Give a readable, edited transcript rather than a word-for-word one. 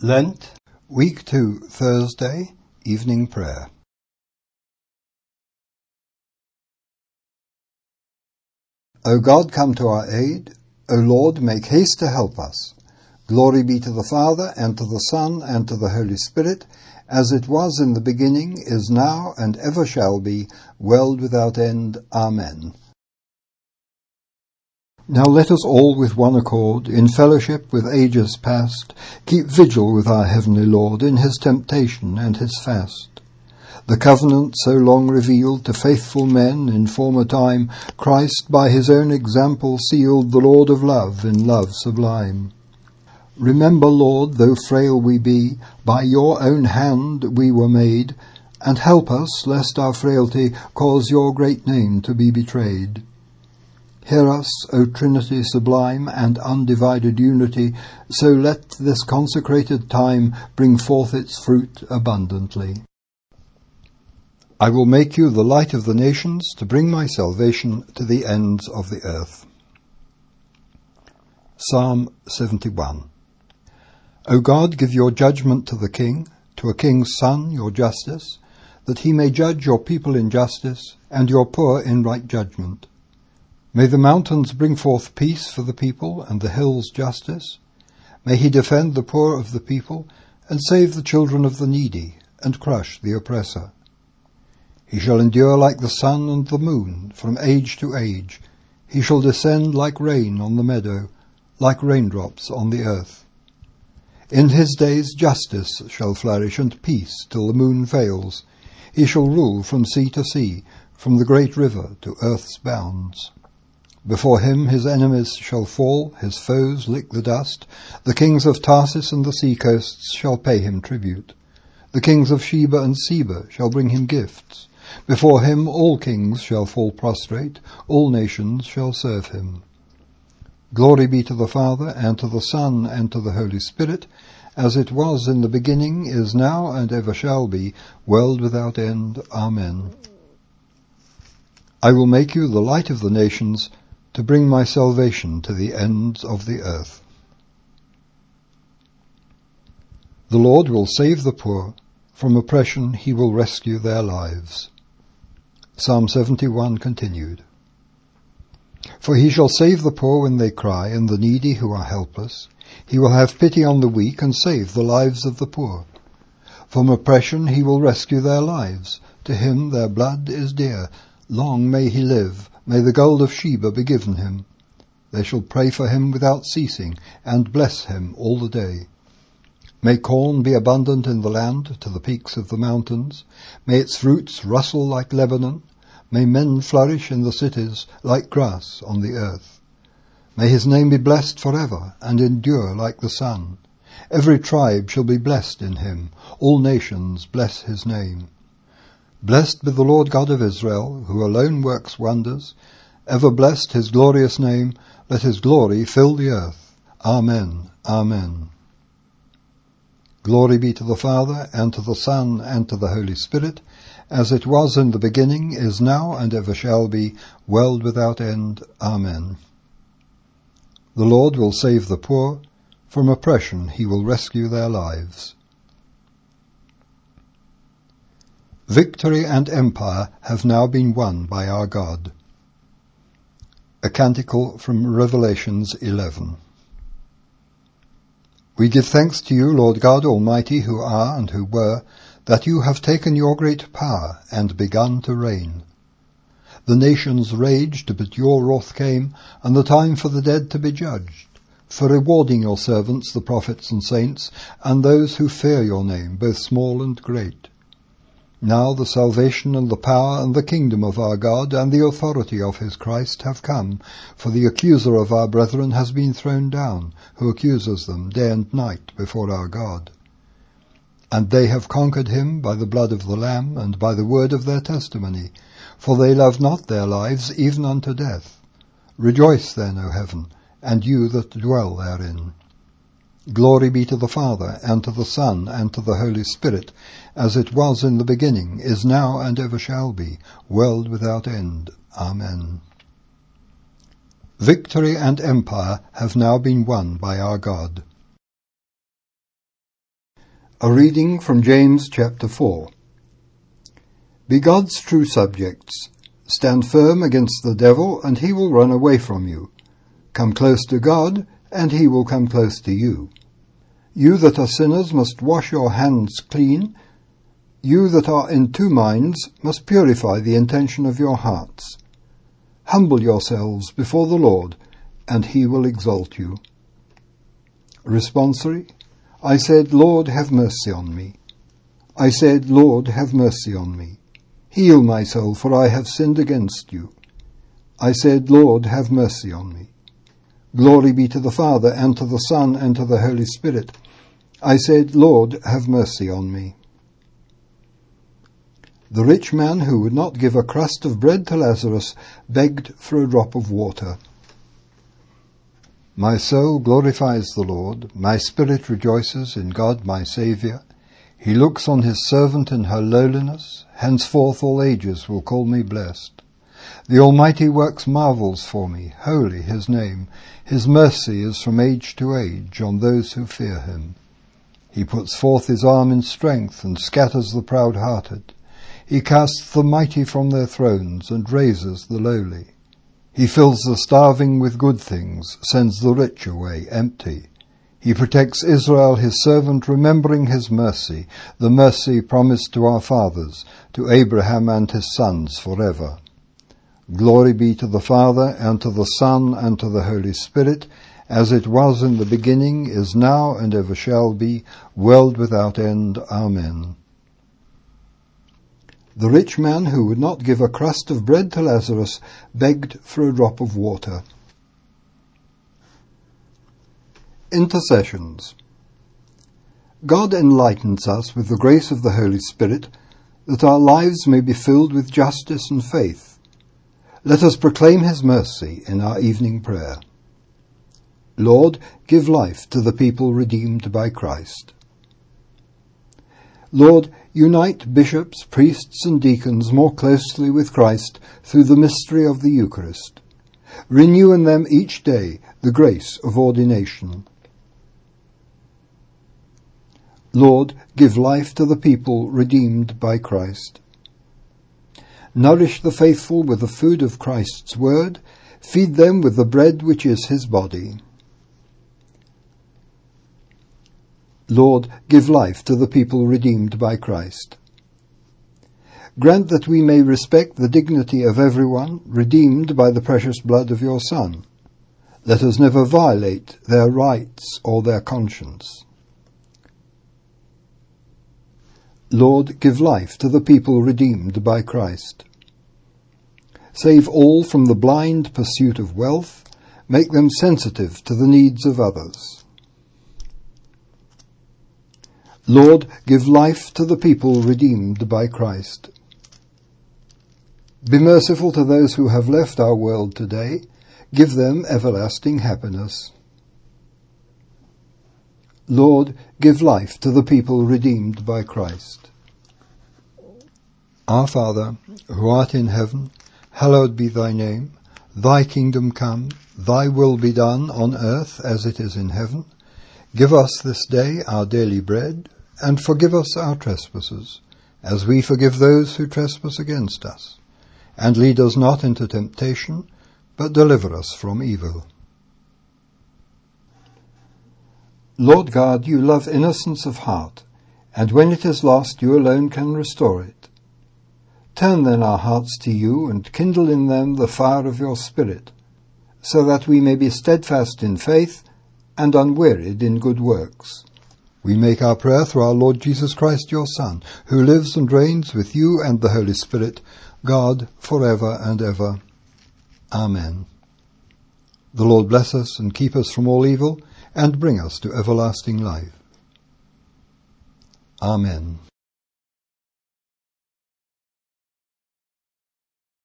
Lent, Week 2, Thursday, Evening Prayer. O God, come to our aid. O Lord, make haste to help us. Glory be to the Father, and to the Son, and to the Holy Spirit, as it was in the beginning, is now, and ever shall be, world without end. Amen. Now let us all with one accord, in fellowship with ages past, keep vigil with our heavenly Lord in his temptation and his fast. The covenant so long revealed to faithful men in former time, Christ by his own example sealed, the Lord of love in love sublime. Remember, Lord, though frail we be, by your own hand we were made, and help us, lest our frailty cause your great name to be betrayed. Hear us, O Trinity sublime and undivided unity, so let this consecrated time bring forth its fruit abundantly. I will make you the light of the nations, to bring my salvation to the ends of the earth. Psalm 71. O God, give your judgment to the king, to a king's son your justice, that he may judge your people in justice, and your poor in right judgment. May the mountains bring forth peace for the people, and the hills justice. May he defend the poor of the people, and save the children of the needy, and crush the oppressor. He shall endure like the sun and the moon, from age to age. He shall descend like rain on the meadow, like raindrops on the earth. In his days justice shall flourish, and peace till the moon fails. He shall rule from sea to sea, from the great river to earth's bounds. Before him his enemies shall fall, his foes lick the dust. The kings of Tarsus and the sea coasts shall pay him tribute. The kings of Sheba and Seba shall bring him gifts. Before him all kings shall fall prostrate, all nations shall serve him. Glory be to the Father, and to the Son, and to the Holy Spirit, as it was in the beginning, is now, and ever shall be, world without end. Amen. I will make you the light of the nations, to bring my salvation to the ends of the earth. The Lord will save the poor. From oppression he will rescue their lives. Psalm 71 continued. For he shall save the poor when they cry, and the needy who are helpless. He will have pity on the weak, and save the lives of the poor. From oppression he will rescue their lives. To him their blood is dear. Long may he live. May the gold of Sheba be given him. They shall pray for him without ceasing, and bless him all the day. May corn be abundant in the land, to the peaks of the mountains. May its fruits rustle like Lebanon. May men flourish in the cities, like grass on the earth. May his name be blessed forever, and endure like the sun. Every tribe shall be blessed in him. All nations bless his name. Blessed be the Lord God of Israel, who alone works wonders. Ever blessed his glorious name. Let his glory fill the earth. Amen. Amen. Glory be to the Father, and to the Son, and to the Holy Spirit, as it was in the beginning, is now, and ever shall be, world without end. Amen. The Lord will save the poor. From oppression he will rescue their lives. Victory and empire have now been won by our God. A canticle from Revelations 11. We give thanks to you, Lord God Almighty, who are and who were, that you have taken your great power and begun to reign. The nations raged, but your wrath came, and the time for the dead to be judged, for rewarding your servants, the prophets and saints, and those who fear your name, both small and great. Now the salvation and the power and the kingdom of our God and the authority of his Christ have come, for the accuser of our brethren has been thrown down, who accuses them day and night before our God. And they have conquered him by the blood of the Lamb and by the word of their testimony, for they love not their lives even unto death. Rejoice then, O heaven, and you that dwell therein. Glory be to the Father, and to the Son, and to the Holy Spirit, as it was in the beginning, is now, and ever shall be, world without end. Amen. Victory and empire have now been won by our God. A reading from James chapter 4. Be God's true subjects. Stand firm against the devil, and he will run away from you. Come close to God, and he will come close to you. You that are sinners must wash your hands clean. You that are in two minds must purify the intention of your hearts. Humble yourselves before the Lord, and he will exalt you. Responsory. I said, Lord, have mercy on me. I said, Lord, have mercy on me. Heal my soul, for I have sinned against you. I said, Lord, have mercy on me. Glory be to the Father, and to the Son, and to the Holy Spirit. I said, Lord, have mercy on me. The rich man who would not give a crust of bread to Lazarus begged for a drop of water. My soul glorifies the Lord. My spirit rejoices in God my Saviour. He looks on his servant in her lowliness. Henceforth all ages will call me blessed. The Almighty works marvels for me. Holy his name. His mercy is from age to age on those who fear him. He puts forth his arm in strength and scatters the proud-hearted. He casts the mighty from their thrones and raises the lowly. He fills the starving with good things, sends the rich away empty. He protects Israel his servant, remembering his mercy, the mercy promised to our fathers, to Abraham and his sons forever. Glory be to the Father, and to the Son, and to the Holy Spirit, as it was in the beginning, is now, and ever shall be, world without end. Amen. The rich man who would not give a crust of bread to Lazarus begged for a drop of water. Intercessions. God enlightens us with the grace of the Holy Spirit, that our lives may be filled with justice and faith. Let us proclaim his mercy in our evening prayer. Lord, give life to the people redeemed by Christ. Lord, unite bishops, priests, and deacons more closely with Christ through the mystery of the Eucharist. Renew in them each day the grace of ordination. Lord, give life to the people redeemed by Christ. Nourish the faithful with the food of Christ's word. Feed them with the bread which is his body. Lord, give life to the people redeemed by Christ. Grant that we may respect the dignity of everyone redeemed by the precious blood of your Son. Let us never violate their rights or their conscience. Lord, give life to the people redeemed by Christ. Save all from the blind pursuit of wealth. Make them sensitive to the needs of others. Lord, give life to the people redeemed by Christ. Be merciful to those who have left our world today. Give them everlasting happiness. Lord, give life to the people redeemed by Christ. Our Father, who art in heaven, hallowed be thy name. Thy kingdom come, thy will be done on earth as it is in heaven. Give us this day our daily bread, and forgive us our trespasses, as we forgive those who trespass against us. And lead us not into temptation, but deliver us from evil. Lord God, you love innocence of heart, and when it is lost, you alone can restore it. Turn then our hearts to you, and kindle in them the fire of your Spirit, so that we may be steadfast in faith and unwearied in good works. We make our prayer through our Lord Jesus Christ, your Son, who lives and reigns with you and the Holy Spirit, God, forever and ever. Amen. The Lord bless us and keep us from all evil, and bring us to everlasting life. Amen.